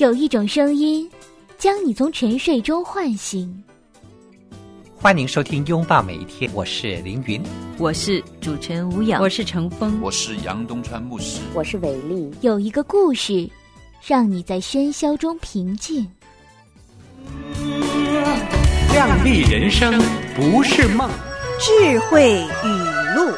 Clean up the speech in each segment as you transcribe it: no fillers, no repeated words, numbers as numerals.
有一种声音将你从沉睡中唤醒。 欢迎收听拥抱每一天，我是凌云， 我是主持人吴瑶， 我是程峰， 我是杨东川牧师， 我是伟丽。 有一个故事让你在喧嚣中平静。 亮丽人生不是梦， 智慧语录。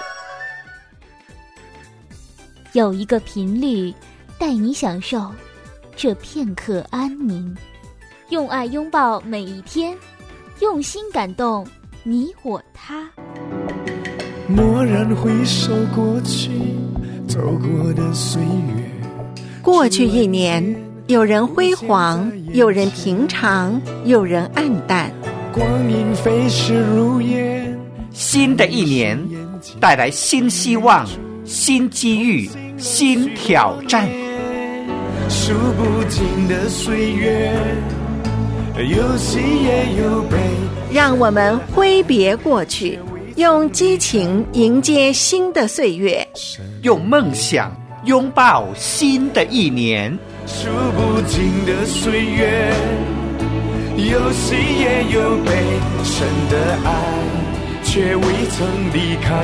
有一个频率带你享受这片刻安宁，用爱拥抱每一天，用心感动你我他。 蓦然回首过去走过的岁月， 过去一年，有人辉煌，有人平常，有人暗淡。 光阴飞逝如烟， 新的一年带来新希望、新机遇、新挑战。 数不尽的岁月，有喜也有悲。 让我们挥别过去，用激情迎接新的岁月， 用梦想拥抱新的一年。 数不尽的岁月，有喜也有悲，神的爱却未曾离开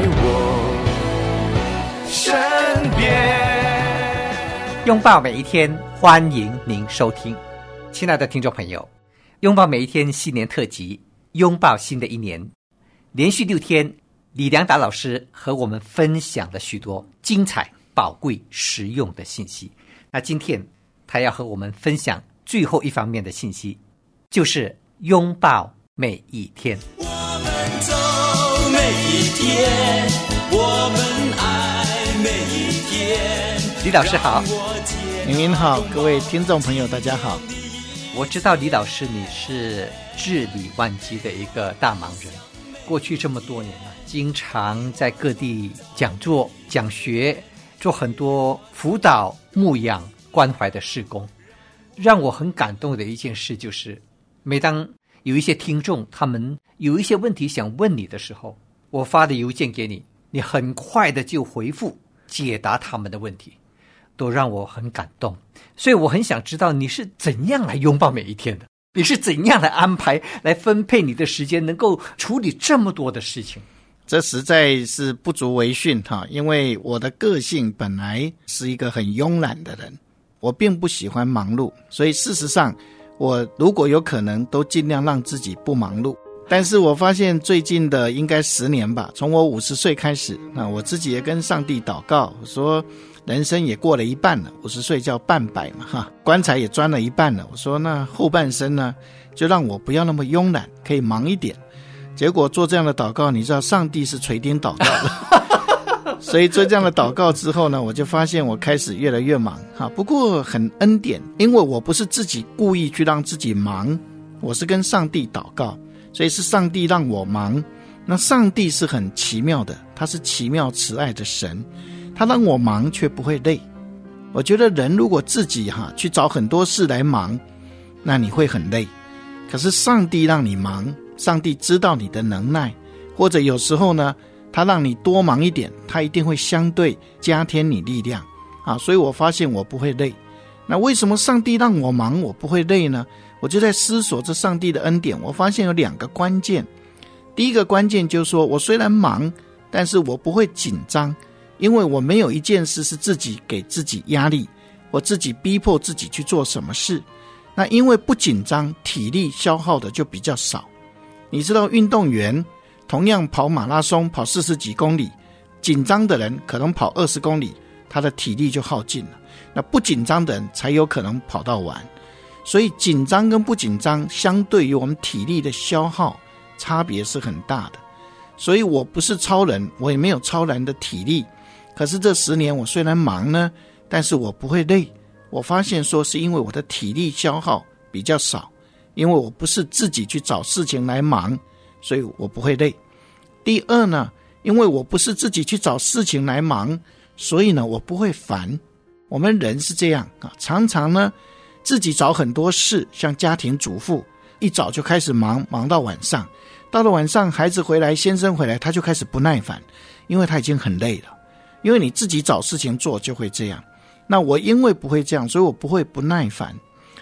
我身边。 拥抱每一天，欢迎您收听。亲爱的听众朋友，拥抱每一天新年特辑，拥抱新的一年，连续6天，李良达老师和我们分享了许多精彩、宝贵、实用的信息。那今天他要和我们分享最后一方面的信息，就是拥抱每一天。 我们走每一天，我们爱每一天。 李老师好。 您好，各位听众朋友大家好。 我知道李老师你是治理万机的一个大忙人，过去这么多年了，经常在各地讲座、讲学，做很多辅导、牧养、关怀的事工。让我很感动的一件事就是，每当有一些听众他们有一些问题想问你的时候，我发的邮件给你，你很快的就回复解答他们的问题，都让我很感动。所以我很想知道你是怎样来拥抱每一天的，你是怎样来安排来分配你的时间，能够处理这么多的事情。 这实在是不足为训因为我的个性本来是一个很慵懒的人，我并不喜欢忙碌，所以事实上我如果有可能都尽量让自己不忙碌。但是我发现最近的应该10年吧，从我50岁开始，那我自己也跟上帝祷告，我说人生也过了一半了，50岁叫半百嘛棺材也钻了一半了，我说那后半生呢，就让我不要那么慵懒，可以忙一点。结果做这样的祷告，你知道上帝是垂听祷告的所以做这样的祷告之后呢，我就发现我开始越来越忙不过很恩典，因为我不是自己故意去让自己忙，我是跟上帝祷告，所以是上帝让我忙。那上帝是很奇妙的，他是奇妙慈爱的神，他让我忙却不会累。我觉得人如果自己去找很多事来忙，那你会很累。可是上帝让你忙，上帝知道你的能耐，或者有时候呢他让你多忙一点，他一定会相对加添你力量所以我发现我不会累。那为什么上帝让我忙我不会累呢？我就在思索这上帝的恩典，我发现有2个关键。第一个关键就是说，我虽然忙，但是我不会紧张，因为我没有一件事是自己给自己压力，我自己逼迫自己去做什么事。那因为不紧张，体力消耗的就比较少。你知道运动员同样跑马拉松跑40几公里，紧张的人可能跑20公里，他的体力就耗尽了，那不紧张的人才有可能跑到完。所以紧张跟不紧张相对于我们体力的消耗差别是很大的。所以我不是超人，我也没有超人的体力，可是这10年我虽然忙呢，但是我不会累。我发现说是因为我的体力消耗比较少，因为我不是自己去找事情来忙，所以我不会累。第二呢，因为我不是自己去找事情来忙，所以呢我不会烦。我们人是这样常常呢自己找很多事，像家庭主妇一早就开始忙到晚上，到了晚上孩子回来先生回来，他就开始不耐烦，因为他已经很累了。因为你自己找事情做就会这样。那我因为不会这样，所以我不会不耐烦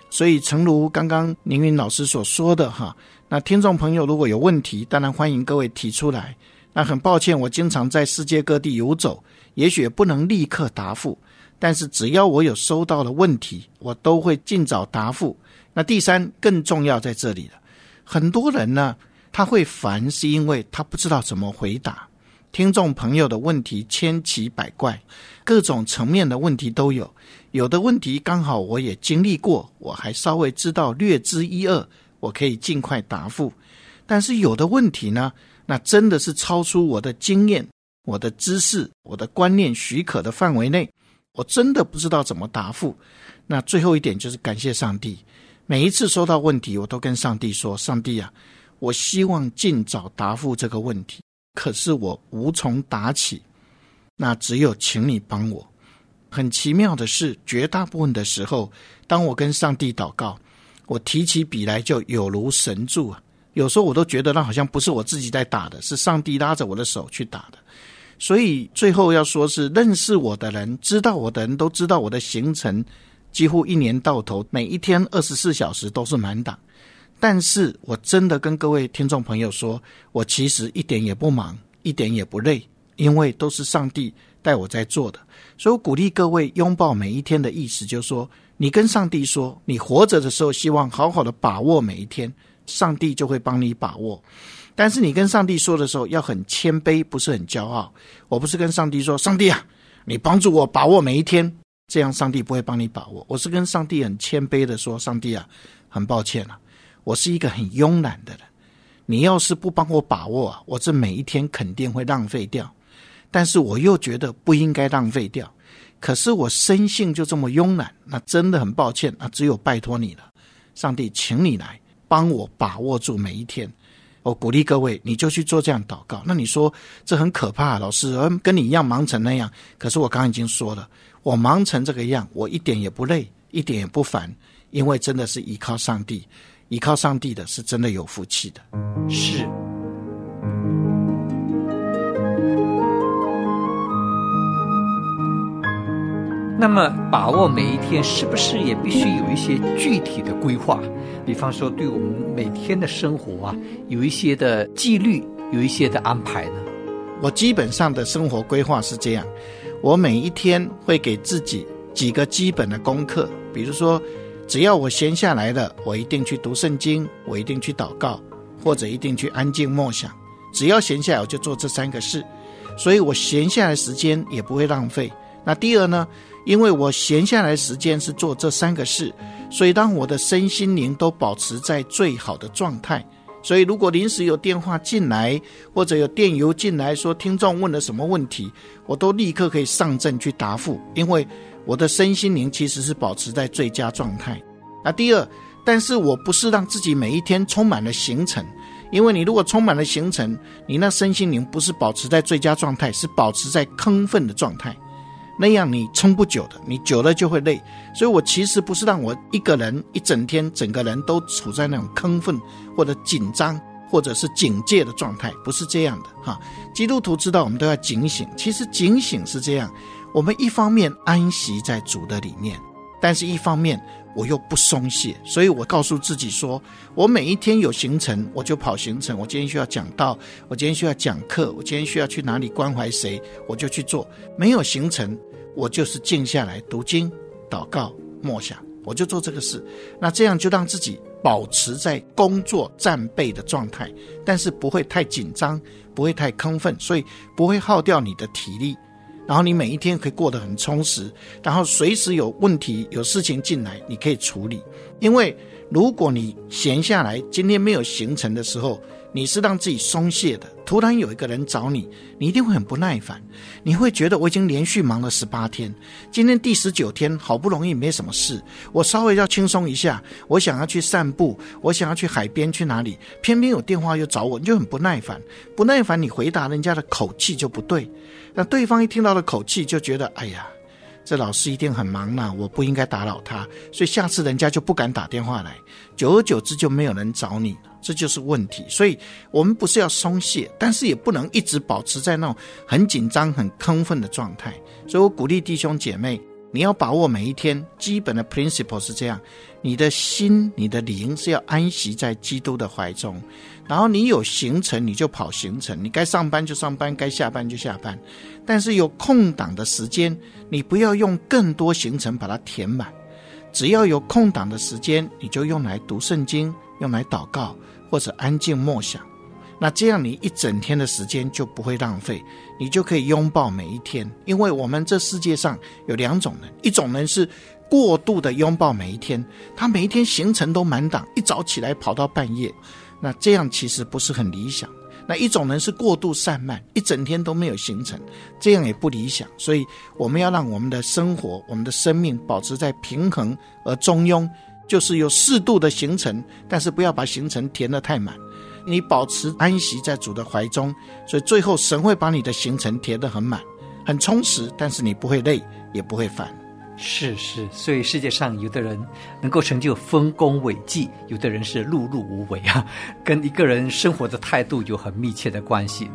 所以诚如刚刚凌云老师所说的哈，那听众朋友如果有问题，当然欢迎各位提出来。那很抱歉，我经常在世界各地游走，也许不能立刻答复，但是只要我有收到的问题，我都会尽早答复。那第三，更重要在这里了，很多人呢他会烦，是因为他不知道怎么回答。听众朋友的问题千奇百怪，各种层面的问题都有，有的问题刚好我也经历过，我还稍微知道略知一二，我可以尽快答复。但是有的问题呢，那真的是超出我的经验、我的知识、我的观念许可的范围内，我真的不知道怎么答复。那最后一点就是感谢上帝，每一次收到问题，我都跟上帝说，上帝啊，我希望尽早答复这个问题，可是我无从答起，那只有请你帮我。很奇妙的是，绝大部分的时候，当我跟上帝祷告，我提起笔来就有如神助啊。有时候我都觉得那好像不是我自己在打的，是上帝拉着我的手去打的。所以最后要说是，认识我的人、知道我的人都知道我的行程几乎一年到头每一天24小时都是满档。但是我真的跟各位听众朋友说，我其实一点也不忙，一点也不累，因为都是上帝带我在做的。所以我鼓励各位拥抱每一天的意思，就是说你跟上帝说，你活着的时候希望好好的把握每一天，上帝就会帮你把握。但是你跟上帝说的时候要很谦卑，不是很骄傲。我不是跟上帝说，上帝啊，你帮助我把握每一天，这样上帝不会帮你把握。我是跟上帝很谦卑的说，上帝啊，很抱歉啊，我是一个很慵懒的人，你要是不帮我把握啊，我这每一天肯定会浪费掉。但是我又觉得不应该浪费掉，可是我生性就这么慵懒，那真的很抱歉，那只有拜托你了，上帝，请你来帮我把握住每一天。我鼓励各位，你就去做这样祷告。那你说这很可怕，老师跟你一样忙成那样，可是我刚刚已经说了，我忙成这个样，我一点也不累，一点也不烦，因为真的是依靠上帝，依靠上帝的是真的有福气的。 是。那么把握每一天是不是也必须有一些具体的规划？比方说对我们每天的生活啊，有一些的纪律，有一些的安排呢？ 我基本上的生活规划是这样，我每一天会给自己几个基本的功课，比如说只要我闲下来了，我一定去读圣经，我一定去祷告，或者一定去安静默想。只要闲下来我就做这3个事，所以我闲下来时间也不会浪费。那第二呢，因为我闲下来时间是做这3个事，所以当我的身心灵都保持在最好的状态。所以如果临时有电话进来，或者有电邮进来说听众问了什么问题，我都立刻可以上阵去答复，因为我的身心灵其实是保持在最佳状态。那第二，但是我不是让自己每一天充满了行程，因为你如果充满了行程，你那身心灵不是保持在最佳状态，是保持在亢奋的状态，那样你撑不久的，你久了就会累。所以我其实不是让我一个人一整天整个人都处在那种亢奋或者紧张或者是警戒的状态，不是这样的哈。基督徒知道我们都要警醒，其实警醒是这样，我们一方面安息在主的里面，但是一方面我又不松懈。所以我告诉自己说，我每一天有行程我就跑行程，我今天需要讲道，我今天需要讲课，我今天需要去哪里关怀谁，我就去做。没有行程，我就是静下来读经祷告默想，我就做这个事。那这样就让自己保持在工作战备的状态，但是不会太紧张，不会太亢奋，所以不会耗掉你的体力，然后你每一天可以过得很充实，然后随时有问题有事情进来你可以处理。因为如果你闲下来，今天没有行程的时候，你是让自己松懈的，突然有一个人找你，你一定会很不耐烦，你会觉得我已经连续忙了18天，今天第19天好不容易没什么事，我稍微要轻松一下，我想要去散步，我想要去海边去哪里，偏偏有电话又找我，你就很不耐烦。不耐烦，你回答人家的口气就不对，那对方一听到的口气就觉得哎呀，这老师一定很忙啦，我不应该打扰他，所以下次人家就不敢打电话来，久而久之就没有人找你了，这就是问题。所以我们不是要松懈，但是也不能一直保持在那种很紧张很亢奋的状态。所以我鼓励弟兄姐妹， 你要把握每一天，基本的 principle 是这样，你的心你的灵是要安息在基督的怀中，然后你有行程你就跑行程，你该上班就上班，该下班就下班，但是有空档的时间你不要用更多行程把它填满，只要有空档的时间你就用来读圣经，用来祷告或者安静默想，那这样你一整天的时间就不会浪费，你就可以拥抱每一天。因为我们这世界上有两种人，一种人是过度的拥抱每一天，他每一天行程都满档，一早起来跑到半夜，那这样其实不是很理想。那一种人是过度散漫，一整天都没有行程，这样也不理想。所以我们要让我们的生活我们的生命保持在平衡而中庸，就是有适度的行程，但是不要把行程填得太满，你保持安息在主的怀中，所以最后神会把你的行程填得很满很充实，但是你不会累也不会烦。 是，所以世界上有的人能够成就丰功伟绩，有的人是碌碌无为啊，跟一个人生活的态度有很密切的关系。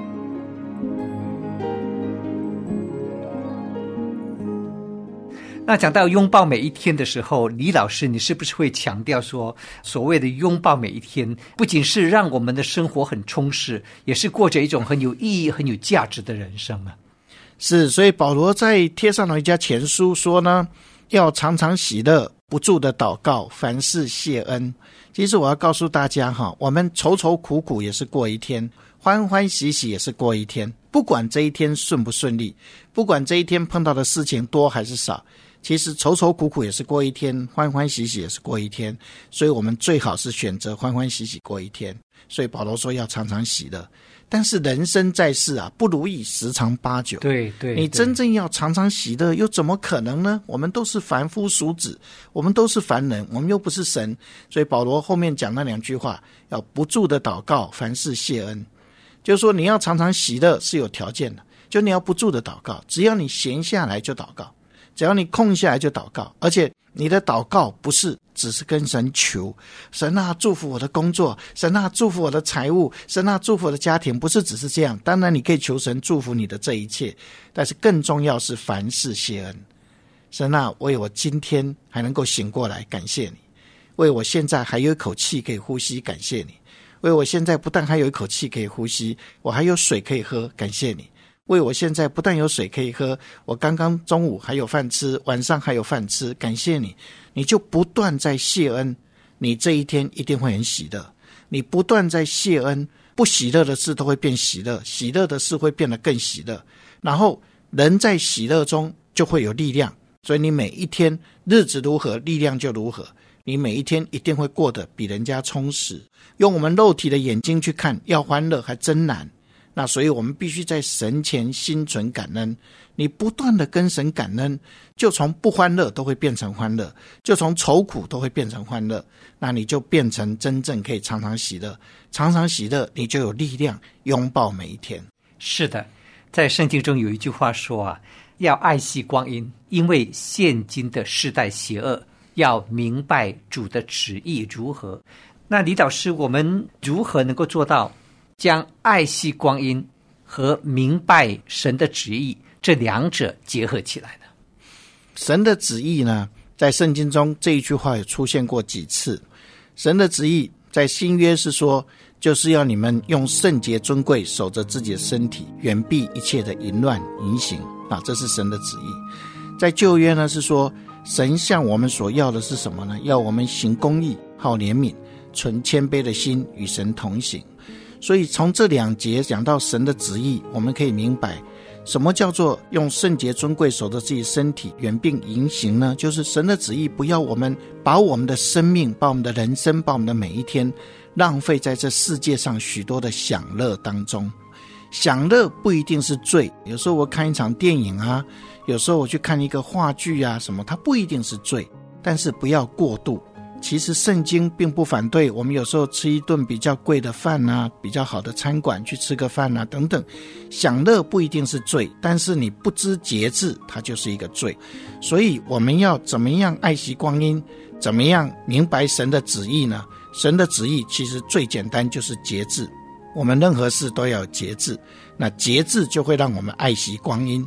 那讲到拥抱每一天的时候，李老师你是不是会强调说，所谓的拥抱每一天不仅是让我们的生活很充实，也是过着一种很有意义很有价值的人生啊？ 是，所以保罗在帖撒罗尼迦前书说呢，要常常喜乐，不住的祷告，凡事谢恩。其实我要告诉大家我们愁愁苦苦也是过一天，欢欢喜喜也是过一天，不管这一天顺不顺利，不管这一天碰到的事情多还是少，其实愁愁苦苦也是过一天，欢欢喜喜也是过一天，所以我们最好是选择欢欢喜喜过一天。所以保罗说要常常喜乐，但是人生在世不如意十常八九， 对， 你真正要常常喜乐又怎么可能呢？我们都是凡夫俗子，我们都是凡人，我们又不是神。所以保罗后面讲那两句话，要不住的祷告，凡事谢恩，就是说你要常常喜乐是有条件的，就你要不住的祷告，只要你闲下来就祷告，只要你空下来就祷告，而且你的祷告不是只是跟神求，神祝福我的工作，神祝福我的财务，神祝福我的家庭，不是只是这样。当然你可以求神祝福你的这一切，但是更重要是凡事谢恩。神为我今天还能够醒过来，感谢你；为我现在还有一口气可以呼吸，感谢你；为我现在不但还有一口气可以呼吸，我还有水可以喝，感谢你；为我现在不但有水可以喝，我刚刚中午还有饭吃，晚上还有饭吃，感谢你。你就不断在谢恩，你这一天一定会很喜乐。你不断在谢恩，不喜乐的事都会变喜乐，喜乐的事会变得更喜乐，然后人在喜乐中就会有力量。所以你每一天日子如何，力量就如何，你每一天一定会过得比人家充实。用我们肉体的眼睛去看，要欢乐还真难。那所以我们必须在神前心存感恩，你不断的跟神感恩，就从不欢乐都会变成欢乐，就从愁苦都会变成欢乐，那你就变成真正可以常常喜乐，常常喜乐，你就有力量拥抱每一天。 是的，在圣经中有一句话说要爱惜光阴，因为现今的世代邪恶，要明白主的旨意如何。那李导师，我们如何能够做到将爱惜光阴和明白神的旨意这两者结合起来呢？ 神的旨意呢，在圣经中这一句话也出现过几次。神的旨意在新约是说，就是要你们用圣洁尊贵守着自己的身体，远避一切的淫乱淫行这是神的旨意。在旧约呢，是说神向我们所要的是什么呢？要我们行公义，好怜悯，存谦卑的心，与神同行。所以从这两节讲到神的旨意，我们可以明白什么叫做用圣洁尊贵守着自己身体，远避淫行呢？就是神的旨意不要我们把我们的生命，把我们的人生，把我们的每一天浪费在这世界上许多的享乐当中。享乐不一定是罪，有时候我看一场电影有时候我去看一个话剧什么，它不一定是罪，但是不要过度。其实圣经并不反对我们有时候吃一顿比较贵的饭比较好的餐馆去吃个饭等等，享乐不一定是罪，但是你不知节制，它就是一个罪。所以我们要怎么样爱惜光阴，怎么样明白神的旨意呢？神的旨意其实最简单，就是节制。我们任何事都要有节制，那节制就会让我们爱惜光阴，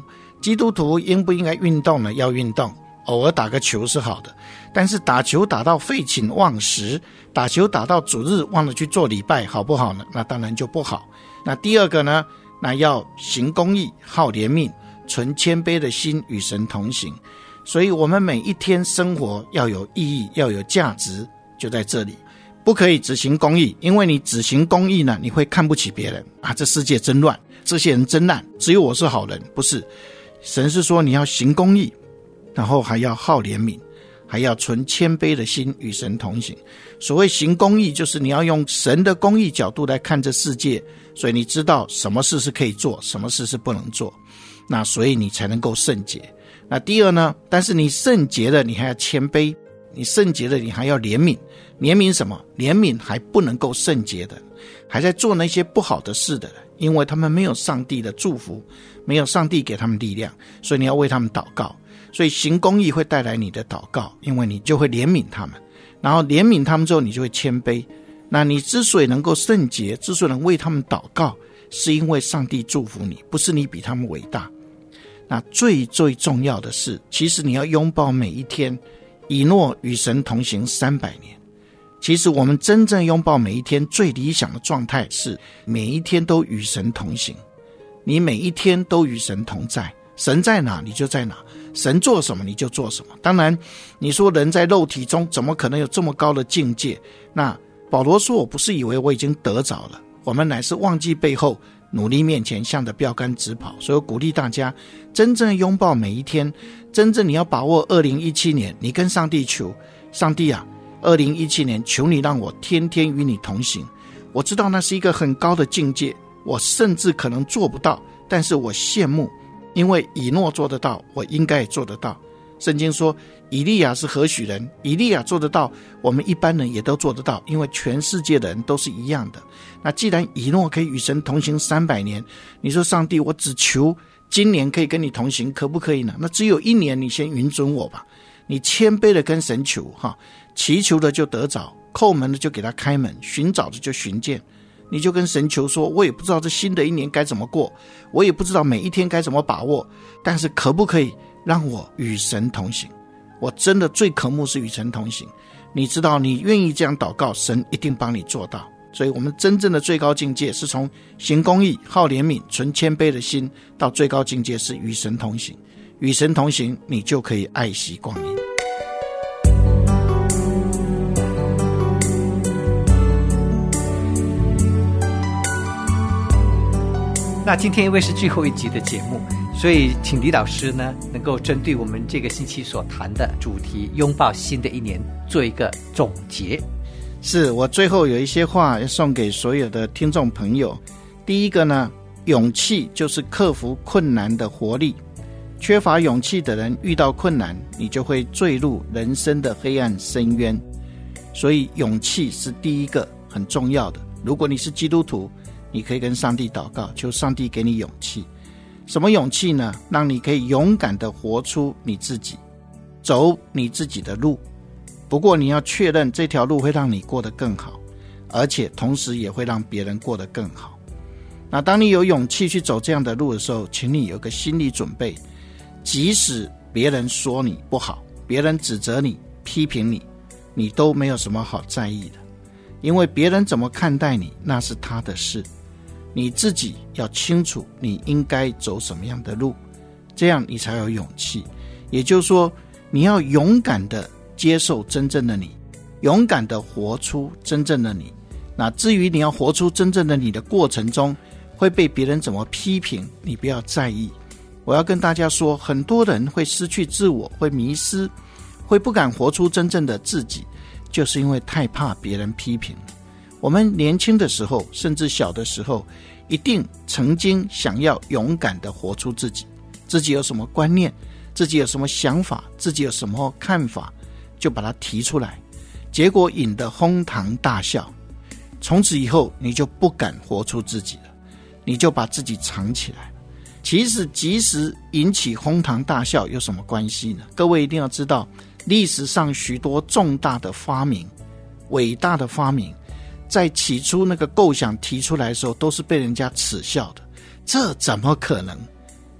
基督徒应不应该运动呢？要运动，偶尔打个球是好的，但是打球打到废寝忘食，打球打到主日忘了去做礼拜，好不好呢？那当然就不好。那第二个呢，那要行公义，好怜悯，存谦卑的心，与神同行。所以我们每一天生活要有意义，要有价值，就在这里。不可以只行公义，因为你只行公义呢，你会看不起别人啊！这世界真乱，这些人真烂，只有我是好人，不是。神是说你要行公义，然后还要好怜悯，还要存谦卑的心，与神同行。所谓行公义，就是你要用神的公义角度来看这世界，所以你知道什么事是可以做，什么事是不能做，那所以你才能够圣洁。那第二呢，但是你圣洁了，你还要谦卑，你圣洁了，你还要怜悯。怜悯什么？怜悯还不能够圣洁的，还在做那些不好的事的人，因为他们没有上帝的祝福，没有上帝给他们力量，所以你要为他们祷告。所以行公义会带来你的祷告，因为你就会怜悯他们，然后怜悯他们之后，你就会谦卑。那你之所以能够圣洁，之所以能为他们祷告，是因为上帝祝福你，不是你比他们伟大。那最重要的是，其实你要拥抱每一天，以诺与神同行300年。其实我们真正拥抱每一天最理想的状态是每一天都与神同行，你每一天都与神同在，神在哪你就在哪，神做什么你就做什么。当然你说人在肉体中怎么可能有这么高的境界，那保罗说我不是以为我已经得着了，我们乃是忘记背后，努力面前，向着标杆直跑。所以我鼓励大家真正拥抱每一天，真正你要把握2017年，你跟上帝求，上帝啊，2017年求你让我天天与你同行。我知道那是一个很高的境界，我甚至可能做不到，但是我羡慕，因为以诺做得到，我应该也做得到。圣经说以利亚是何许人，以利亚做得到，我们一般人也都做得到，因为全世界的人都是一样的。那既然以诺可以与神同行300年，你说上帝我只求今年可以跟你同行，可不可以呢？那只有1年，你先允准我吧。你谦卑的跟神求哈，祈求的就得着，叩门的就给他开门，寻找的就寻见。你就跟神求说，我也不知道这新的1年该怎么过，我也不知道每一天该怎么把握，但是可不可以让我与神同行？我真的最渴慕是与神同行。你知道你愿意这样祷告，神一定帮你做到。所以我们真正的最高境界是从行公义、好怜悯、存谦卑的心，到最高境界是与神同行。与神同行，你就可以爱惜光阴。 那今天因为是最后一集的节目，所以请李老师呢能够针对我们这个星期所谈的主题拥抱新的1年做一个总结。 是，我最后有一些话要送给所有的听众朋友。第一个呢，勇气就是克服困难的活力。缺乏勇气的人遇到困难，你就会坠入人生的黑暗深渊。所以勇气是第一个很重要的。如果你是基督徒，你可以跟上帝祷告，求上帝给你勇气。什么勇气呢？让你可以勇敢地活出你自己，走你自己的路。不过你要确认这条路会让你过得更好，而且同时也会让别人过得更好。那当你有勇气去走这样的路的时候，请你有个心理准备，即使别人说你不好，别人指责你、批评你，你都没有什么好在意的，因为别人怎么看待你，那是他的事。你自己要清楚你应该走什么样的路，这样你才有勇气。也就是说，你要勇敢的接受真正的你，勇敢的活出真正的你。那至于你要活出真正的你的过程中，会被别人怎么批评，你不要在意。我要跟大家说，很多人会失去自我，会迷失，会不敢活出真正的自己，就是因为太怕别人批评。我们年轻的时候，甚至小的时候，一定曾经想要勇敢地活出自己，自己有什么观念，自己有什么想法，自己有什么看法，就把它提出来，结果引得哄堂大笑。从此以后，你就不敢活出自己了，你就把自己藏起来了。其实即使引起哄堂大笑有什么关系呢？各位一定要知道，历史上许多重大的发明、伟大的发明，在起初那个构想提出来的时候，都是被人家耻笑的。这怎么可能？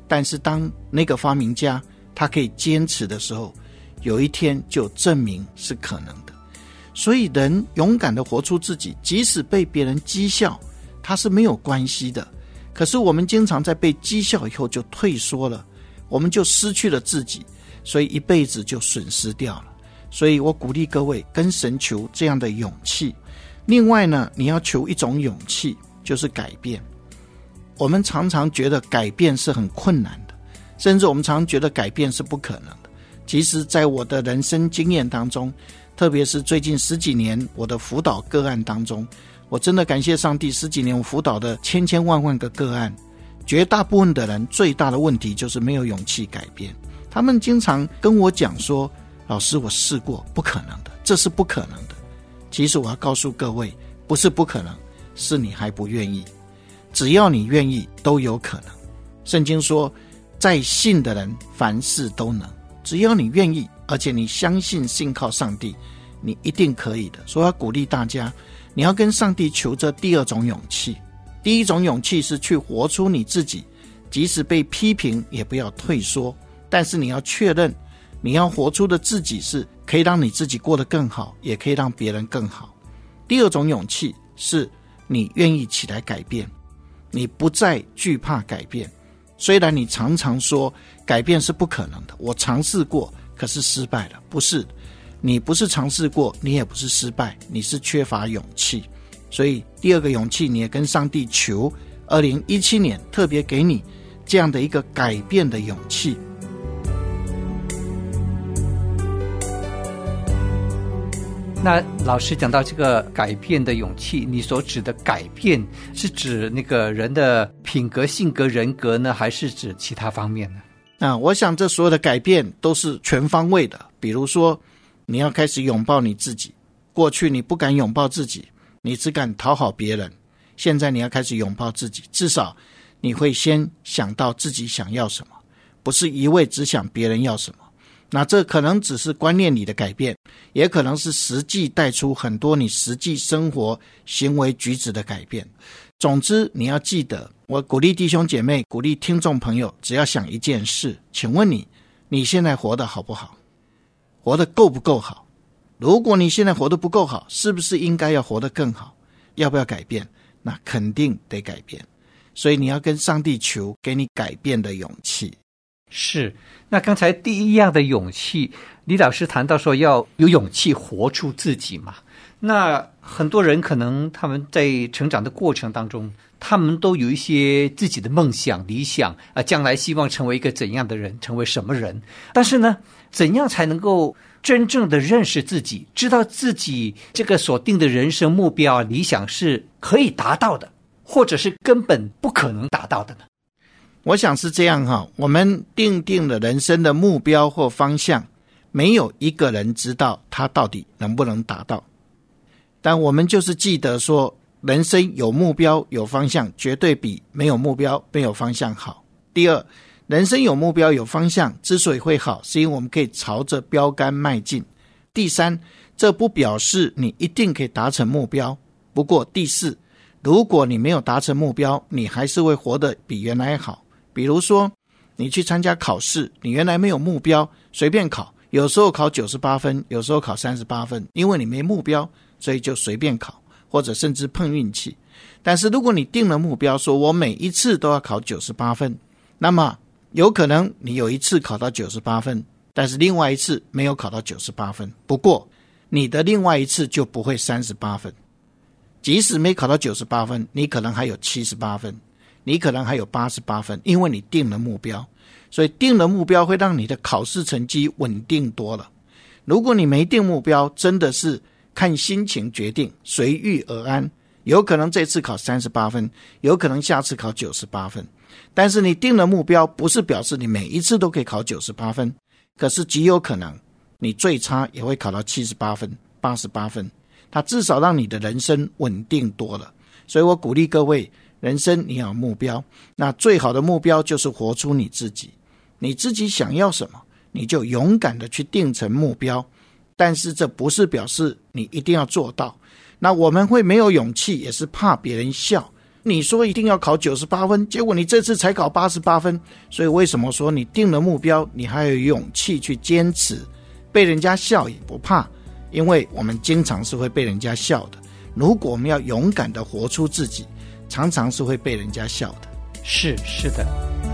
但是当那个发明家他可以坚持的时候，有一天就证明是可能的。所以人勇敢地活出自己，即使被别人讥笑，他是没有关系的。可是我们经常在被讥笑以后就退缩了，我们就失去了自己，所以一辈子就损失掉了。所以我鼓励各位跟神求这样的勇气。另外呢，你要求一种勇气，就是改变。我们常常觉得改变是很困难的，甚至我们常常觉得改变是不可能的。其实在我的人生经验当中，特别是最近10几年我的辅导个案当中，我真的感谢上帝，10几年我辅导的千万个个案，绝大部分的人最大的问题就是没有勇气改变。他们经常跟我讲说，老师，我试过，不可能的，这是不可能的。其实我要告诉各位，不是不可能，是你还不愿意。只要你愿意，都有可能。圣经说，在信的人凡事都能。只要你愿意，而且你相信信靠上帝，你一定可以的。所以要鼓励大家，你要跟上帝求这第二种勇气。第一种勇气是去活出你自己，即使被批评也不要退缩，但是你要确认你要活出的自己是可以让你自己过得更好，也可以让别人更好。第二种勇气是你愿意起来改变，你不再惧怕改变。虽然你常常说改变是不可能的，我尝试过，可是失败了。不是，你不是尝试过，你也不是失败，你是缺乏勇气。所以第二个勇气，你也跟上帝求2017年特别给你这样的一个改变的勇气。 那老师讲到这个改变的勇气，你所指的改变是指那个人的品格、性格、人格呢，还是指其他方面呢？ 我想这所有的改变都是全方位的。比如说，你要开始拥抱你自己，过去你不敢拥抱自己，你只敢讨好别人，现在你要开始拥抱自己，至少你会先想到自己想要什么，不是一味只想别人要什么。那这可能只是观念里的改变，也可能是实际带出很多你实际生活行为举止的改变。总之你要记得，我鼓励弟兄姐妹，鼓励听众朋友，只要想一件事，请问你现在活得好不好？活得够不够好？如果你现在活得不够好，是不是应该要活得更好？要不要改变？那肯定得改变。所以你要跟上帝求给你改变的勇气。 是，那刚才第一样的勇气，李老师谈到说要有勇气活出自己嘛。那很多人可能他们在成长的过程当中，他们都有一些自己的梦想、理想啊，将来希望成为一个怎样的人，成为什么人。但是呢，怎样才能够真正的认识自己，知道自己这个所定的人生目标、理想是可以达到的，或者是根本不可能达到的呢？ 我想是这样哈，我们定了人生的目标或方向，没有一个人知道他到底能不能达到。但我们就是记得说，人生有目标有方向，绝对比没有目标没有方向好。第二，人生有目标有方向之所以会好，是因为我们可以朝着标杆迈进。第三，这不表示你一定可以达成目标。不过第四，如果你没有达成目标，你还是会活得比原来好。比如说你去参加考试，你原来没有目标，随便考，有时候考98分，有时候考38分，因为你没目标，所以就随便考，或者甚至碰运气。但是如果你定了目标，说我每一次都要考98分，那么有可能你有一次考到98分，但是另外一次没有考到98分，不过你的另外一次就不会38分。即使没考到98分，你可能还有78分，你可能还有88分，因为你定了目标。所以定了目标会让你的考试成绩稳定多了。如果你没定目标，真的是看心情决定，随遇而安，有可能这次考38分，有可能下次考98分。但是你定了目标，不是表示你每一次都可以考98分，可是极有可能你最差也会考到78分、88分，它至少让你的人生稳定多了。所以我鼓励各位，人生你要有目标，那最好的目标就是活出你自己。你自己想要什么，你就勇敢的去定成目标，但是这不是表示你一定要做到。那我们会没有勇气，也是怕别人笑， 你说一定要考98分，结果你这次才考88分。所以为什么说你定了目标，你还有勇气去坚持，被人家笑也不怕，因为我们经常是会被人家笑的。如果我们要勇敢的活出自己，常常是会被人家笑的。 是的。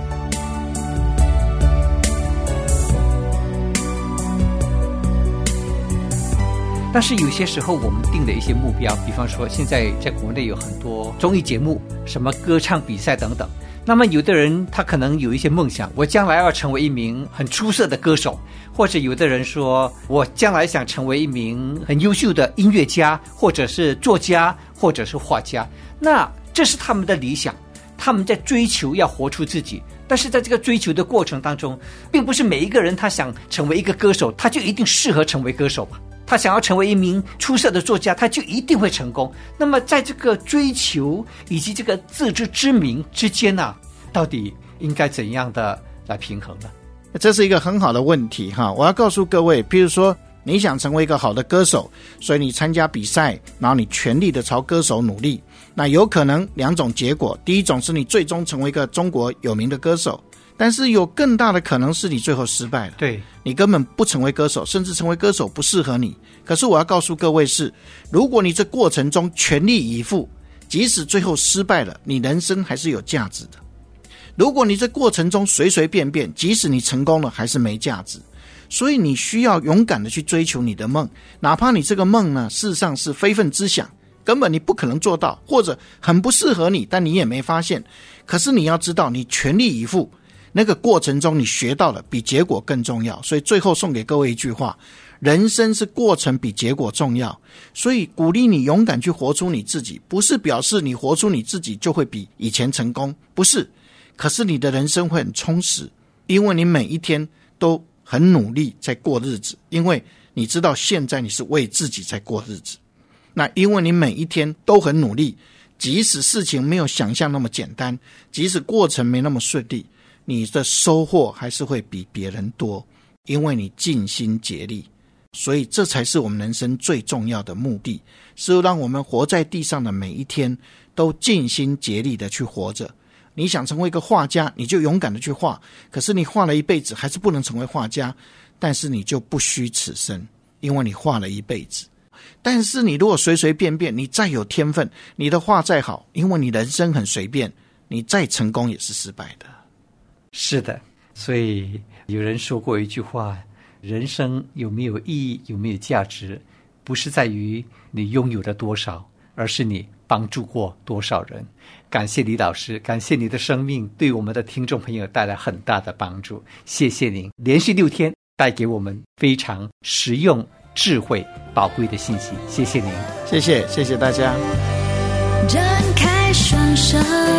但是有些时候我们定的一些目标，比方说现在在国内有很多综艺节目，什么歌唱比赛等等，那么有的人他可能有一些梦想，我将来要成为一名很出色的歌手，或者有的人说我将来想成为一名很优秀的音乐家，或者是作家，或者是画家。那这是他们的理想，他们在追求要活出自己。但是在这个追求的过程当中，并不是每一个人他想成为一个歌手，他就一定适合成为歌手吧。他想要成为一名出色的作家，他就一定会成功。那么在这个追求以及这个自知之明之间啊，到底应该怎样的来平衡呢？ 这是一个很好的问题哈。我要告诉各位，譬如说你想成为一个好的歌手，所以你参加比赛，然后你全力的朝歌手努力，那有可能两种结果。第一种是你最终成为一个中国有名的歌手，但是有更大的可能是你最后失败了， 对， 你根本不成为歌手，甚至成为歌手不适合你。可是我要告诉各位是，如果你这过程中全力以赴，即使最后失败了，你人生还是有价值的。如果你这过程中随随便便，即使你成功了，还是没价值。所以你需要勇敢的去追求你的梦，哪怕你这个梦呢，事实上是非分之想，根本你不可能做到，或者很不适合你，但你也没发现。可是你要知道，你全力以赴，那个过程中你学到了比结果更重要。所以最后送给各位一句话，人生是过程比结果重要。所以鼓励你勇敢去活出你自己，不是表示你活出你自己就会比以前成功，不是。可是你的人生会很充实，因为你每一天都很努力在过日子，因为你知道现在你是为自己在过日子。那因为你每一天都很努力，即使事情没有想象那么简单，即使过程没那么顺利，你的收获还是会比别人多，因为你尽心竭力。所以这才是我们人生最重要的目的，是让我们活在地上的每一天都尽心竭力的去活着。你想成为一个画家，你就勇敢的去画，可是你画了一辈子还是不能成为画家，但是你就不虚此生，因为你画了一辈子。但是你如果随随便便，你再有天分，你的画再好，因为你人生很随便，你再成功也是失败的。 是的，所以有人说过一句话，人生有没有意义，有没有价值，不是在于你拥有了多少，而是你帮助过多少人。感谢李老师，感谢你的生命对我们的听众朋友带来很大的帮助，谢谢您连续6天带给我们非常实用、智慧、宝贵的信息，谢谢您。 谢谢大家。 张开双手，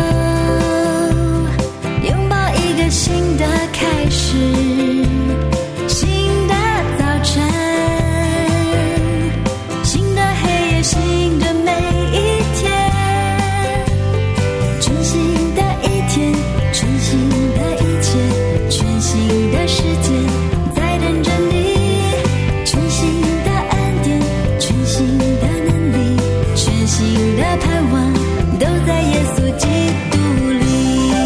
拥抱一个新的开始，新的早晨，新的黑夜，新的每一天，全新的一天，全新的一切，全新的世界在等着你，全新的恩典，全新的能力，全新的盼望，都在耶稣基督里。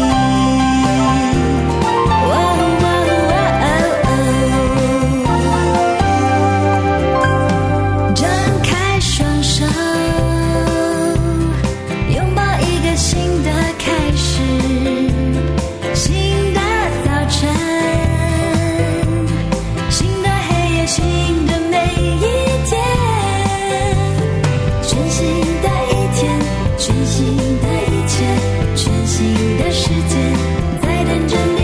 张开双手，拥抱一个新的开始，新的早晨，新的黑夜，新的每一天，全新的一天，全新的一切，全新的世界在等着你。